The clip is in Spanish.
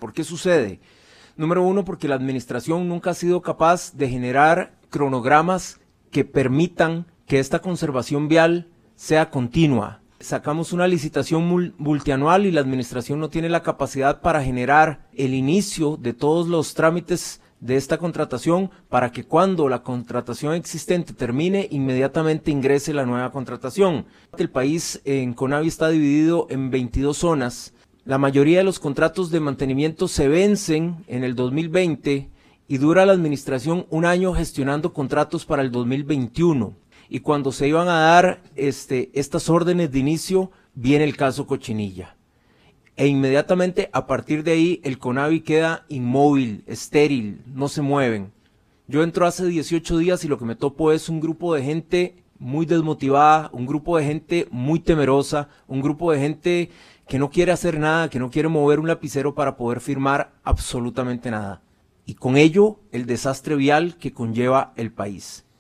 ¿Por qué sucede? Número uno, porque la administración nunca ha sido capaz de generar cronogramas que permitan que esta conservación vial sea continua. Sacamos una licitación multianual y la administración no tiene la capacidad para generar el inicio de todos los trámites de esta contratación para que cuando la contratación existente termine, inmediatamente ingrese la nueva contratación. El país en CONAVI está dividido en 22 zonas. La mayoría de los contratos de mantenimiento se vencen en el 2020 y dura la administración un año gestionando contratos para el 2021. Y cuando se iban a dar estas órdenes de inicio, viene el caso Cochinilla. E inmediatamente a partir de ahí el CONAVI queda inmóvil, estéril, no se mueven. Yo entro hace 18 días y lo que me topo es un grupo de gente muy desmotivada, un grupo de gente muy temerosa, un grupo de gente que no quiere hacer nada, que no quiere mover un lapicero para poder firmar absolutamente nada. Y con ello el desastre vial que conlleva el país.